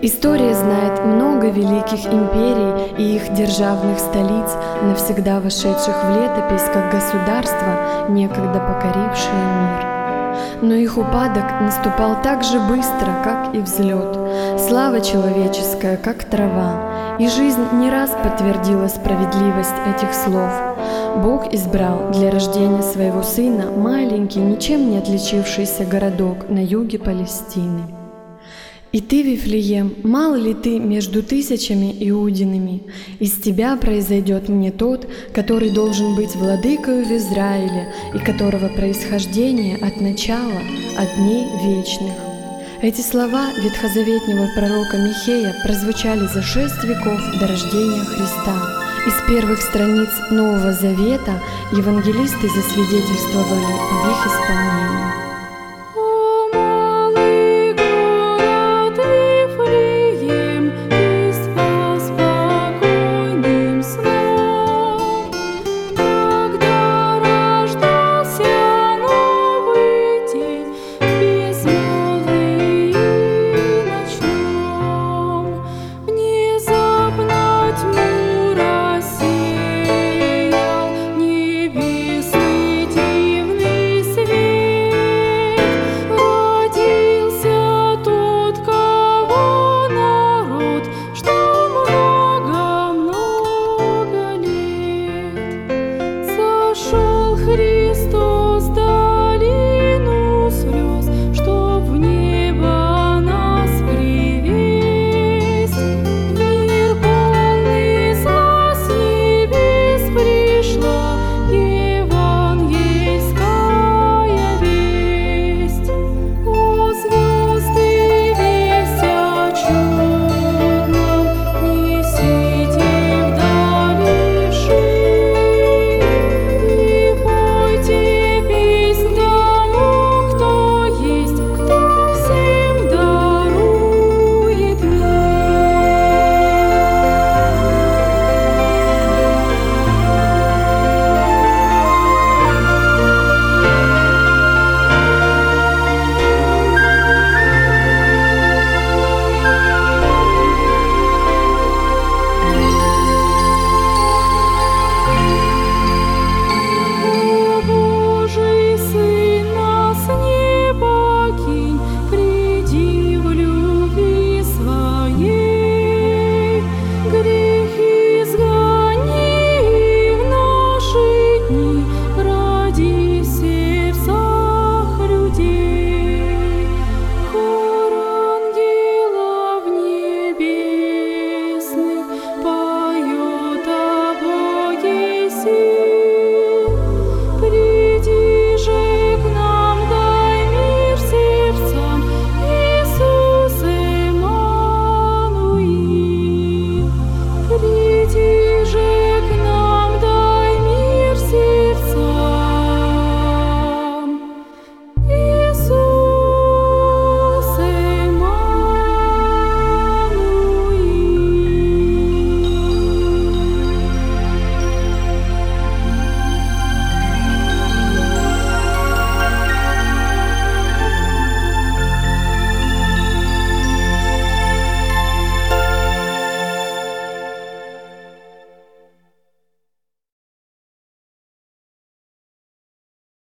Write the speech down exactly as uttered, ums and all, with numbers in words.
История знает много великих империй и их державных столиц, навсегда вошедших в летопись как государства, некогда покорившие мир. Но их упадок наступал так же быстро, как и взлет. Слава человеческая, как трава, и жизнь не раз подтвердила справедливость этих слов. Бог избрал для рождения своего сына маленький, ничем не отличившийся городок на юге Палестины. И ты, Вифлеем, мало ли ты между тысячами иудинами, из тебя произойдет мне тот, который должен быть владыкою в Израиле, и которого происхождение от начала, от дней вечных. Эти слова ветхозаветнего пророка Михея прозвучали за шесть веков до рождения Христа. Из первых страниц Нового Завета евангелисты засвидетельствовали об их исполнении.